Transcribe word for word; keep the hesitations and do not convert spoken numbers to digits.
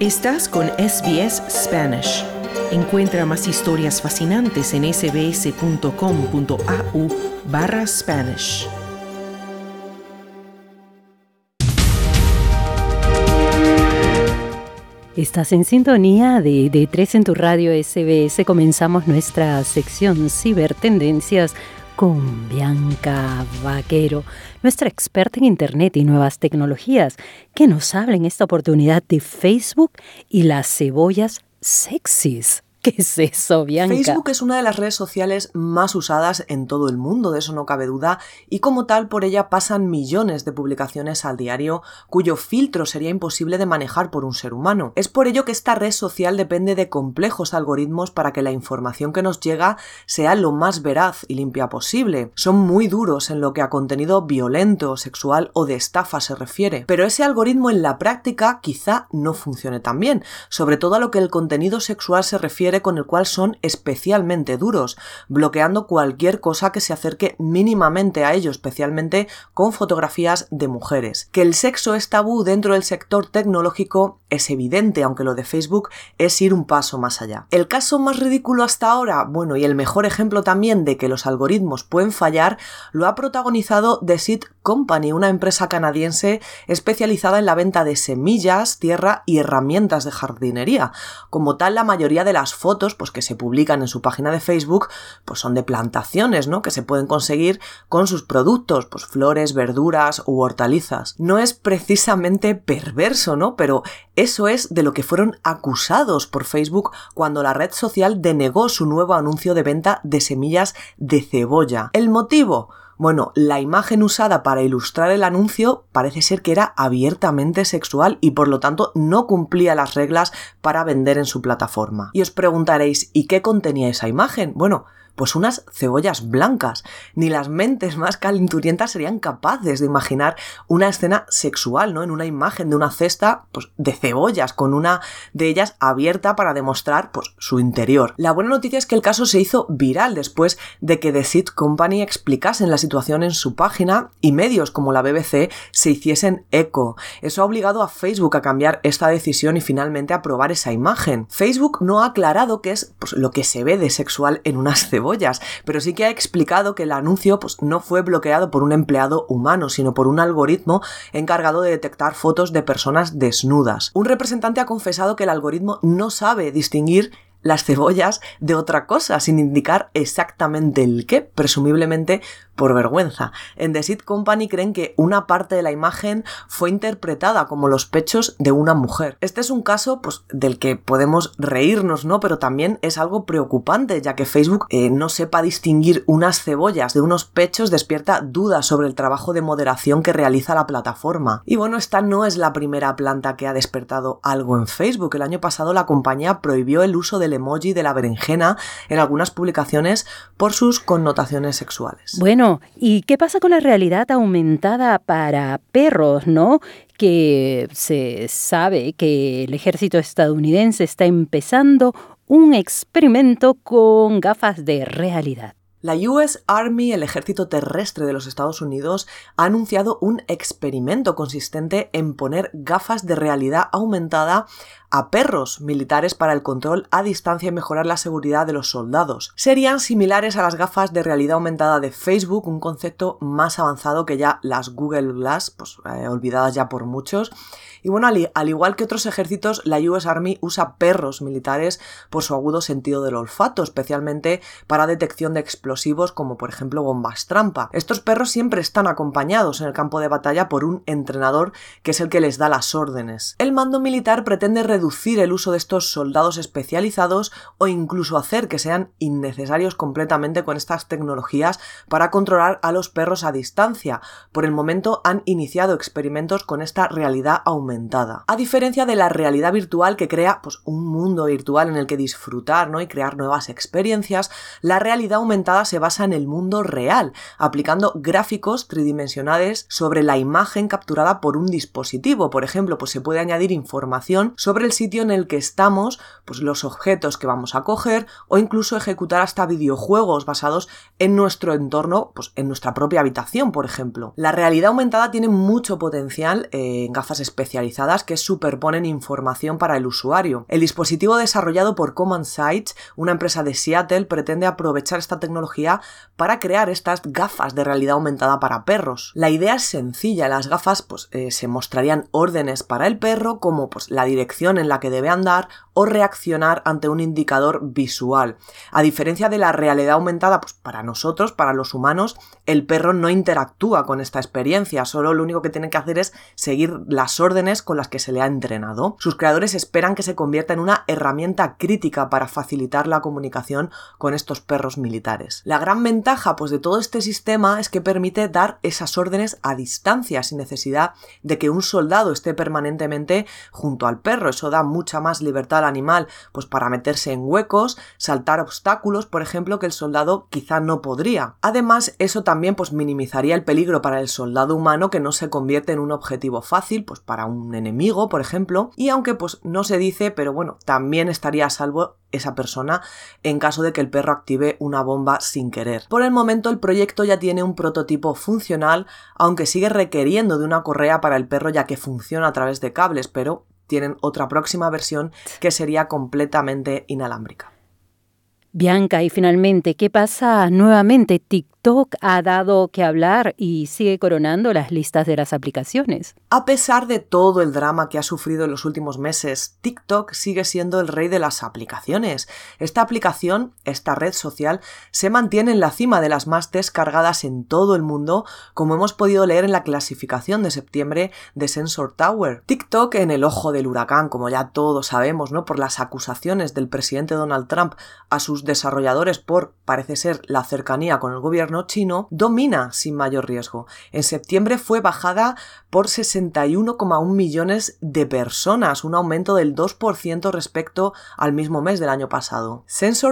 Estás con S B S Spanish. Encuentra más historias fascinantes en sbs.com.au barra Spanish. Estás en sintonía de, de tres en tu radio S B S. Comenzamos nuestra sección Cibertendencias con Bianca Vaquero, nuestra experta en Internet y nuevas tecnologías, que nos habla en esta oportunidad de Facebook y las cebollas sexys. ¿Qué es eso, Bianca? Facebook es una de las redes sociales más usadas en todo el mundo, de eso no cabe duda, y como tal por ella pasan millones de publicaciones al diario, cuyo filtro sería imposible de manejar por un ser humano. Es por ello que esta red social depende de complejos algoritmos para que la información que nos llega sea lo más veraz y limpia posible. Son muy duros en lo que a contenido violento, sexual o de estafa se refiere, pero ese algoritmo en la práctica quizá no funcione tan bien, sobre todo a lo que el contenido sexual se refiere, con el cual son especialmente duros, bloqueando cualquier cosa que se acerque mínimamente a ello, especialmente con fotografías de mujeres. Que el sexo es tabú dentro del sector tecnológico es evidente, aunque lo de Facebook es ir un paso más allá. El caso más ridículo hasta ahora, bueno, y el mejor ejemplo también de que los algoritmos pueden fallar, lo ha protagonizado The Seed Company, una empresa canadiense especializada en la venta de semillas, tierra y herramientas de jardinería. Como tal, la mayoría de las fotos pues, que se publican en su página de Facebook pues, son de plantaciones, ¿no?, que se pueden conseguir con sus productos, pues flores, verduras u hortalizas. No es precisamente perverso, ¿no?, pero eso es de lo que fueron acusados por Facebook cuando la red social denegó su nuevo anuncio de venta de semillas de cebolla. ¿El motivo? Bueno, la imagen usada para ilustrar el anuncio parece ser que era abiertamente sexual y por lo tanto no cumplía las reglas para vender en su plataforma. Y os preguntaréis, ¿y qué contenía esa imagen? Bueno, pues unas cebollas blancas. Ni las mentes más calenturientas serían capaces de imaginar una escena sexual, ¿no?, en una imagen de una cesta pues, de cebollas, con una de ellas abierta para demostrar pues, su interior. La buena noticia es que el caso se hizo viral después de que The Seed Company explicasen la situación en su página y medios como la B B C se hiciesen eco. Eso ha obligado a Facebook a cambiar esta decisión y finalmente a aprobar esa imagen. Facebook no ha aclarado qué es pues, lo que se ve de sexual en unas cebollas, pero sí que ha explicado que el anuncio pues, no fue bloqueado por un empleado humano, sino por un algoritmo encargado de detectar fotos de personas desnudas. Un representante ha confesado que el algoritmo no sabe distinguir las cebollas de otra cosa, sin indicar exactamente el qué, presumiblemente por vergüenza. En The Seed Company creen que una parte de la imagen fue interpretada como los pechos de una mujer. Este es un caso pues, del que podemos reírnos, ¿no?, pero también es algo preocupante, ya que Facebook eh, no sepa distinguir unas cebollas de unos pechos despierta dudas sobre el trabajo de moderación que realiza la plataforma. Y bueno, esta no es la primera planta que ha despertado algo en Facebook. El año pasado la compañía prohibió el uso del emoji de la berenjena en algunas publicaciones por sus connotaciones sexuales. Bueno, ¿y qué pasa con la realidad aumentada para perros, no? Que se sabe que el ejército estadounidense está empezando un experimento con gafas de realidad. La U S Army, el ejército terrestre de los Estados Unidos, ha anunciado un experimento consistente en poner gafas de realidad aumentada a perros militares para el control a distancia y mejorar la seguridad de los soldados. Serían similares a las gafas de realidad aumentada de Facebook, un concepto más avanzado que ya las Google Glass, pues eh, olvidadas ya por muchos. Y bueno, al, al igual que otros ejércitos, la U S Army usa perros militares por su agudo sentido del olfato, especialmente para detección de explosivos como por ejemplo bombas trampa. Estos perros siempre están acompañados en el campo de batalla por un entrenador que es el que les da las órdenes. El mando militar pretende reducir el uso de estos soldados especializados o incluso hacer que sean innecesarios completamente con estas tecnologías para controlar a los perros a distancia. Por el momento han iniciado experimentos con esta realidad aumentada. A diferencia de la realidad virtual que crea pues, un mundo virtual en el que disfrutar, ¿no?, y crear nuevas experiencias, la realidad aumentada se basa en el mundo real, aplicando gráficos tridimensionales sobre la imagen capturada por un dispositivo. Por ejemplo, pues se puede añadir información sobre el sitio en el que estamos, pues los objetos que vamos a coger o incluso ejecutar hasta videojuegos basados en nuestro entorno, pues en nuestra propia habitación, por ejemplo. La realidad aumentada tiene mucho potencial eh, en gafas especializadas especializadas que superponen información para el usuario. El dispositivo desarrollado por Common Sight, una empresa de Seattle, pretende aprovechar esta tecnología para crear estas gafas de realidad aumentada para perros. La idea es sencilla, las gafas pues, eh, se mostrarían órdenes para el perro como pues, la dirección en la que debe andar o reaccionar ante un indicador visual. A diferencia de la realidad aumentada, pues para nosotros, para los humanos, el perro no interactúa con esta experiencia, solo lo único que tiene que hacer es seguir las órdenes con las que se le ha entrenado. Sus creadores esperan que se convierta en una herramienta crítica para facilitar la comunicación con estos perros militares. La gran ventaja pues, de todo este sistema es que permite dar esas órdenes a distancia, sin necesidad de que un soldado esté permanentemente junto al perro. Eso da mucha más libertad al animal pues, para meterse en huecos, saltar obstáculos, por ejemplo, que el soldado quizá no podría. Además, eso también pues, minimizaría el peligro para el soldado humano, que no se convierte en un objetivo fácil pues, para un enemigo, por ejemplo, y aunque pues, no se dice, pero bueno, también estaría a salvo esa persona en caso de que el perro active una bomba sin querer. Por el momento el proyecto ya tiene un prototipo funcional, aunque sigue requiriendo de una correa para el perro ya que funciona a través de cables, pero tienen otra próxima versión que sería completamente inalámbrica. Bianca, y finalmente, ¿qué pasa nuevamente? TikTok ha dado que hablar y sigue coronando las listas de las aplicaciones. A pesar de todo el drama que ha sufrido en los últimos meses, TikTok sigue siendo el rey de las aplicaciones. Esta aplicación, esta red social, se mantiene en la cima de las más descargadas en todo el mundo, como hemos podido leer en la clasificación de septiembre de Sensor Tower. TikTok en el ojo del huracán, como ya todos sabemos, ¿no? Por las acusaciones del presidente Donald Trump a sus desarrolladores por, parece ser, la cercanía con el gobierno chino, domina sin mayor riesgo. En septiembre fue bajada por sesenta y uno coma uno millones de personas, un aumento del dos por ciento respecto al mismo mes del año pasado. Sensor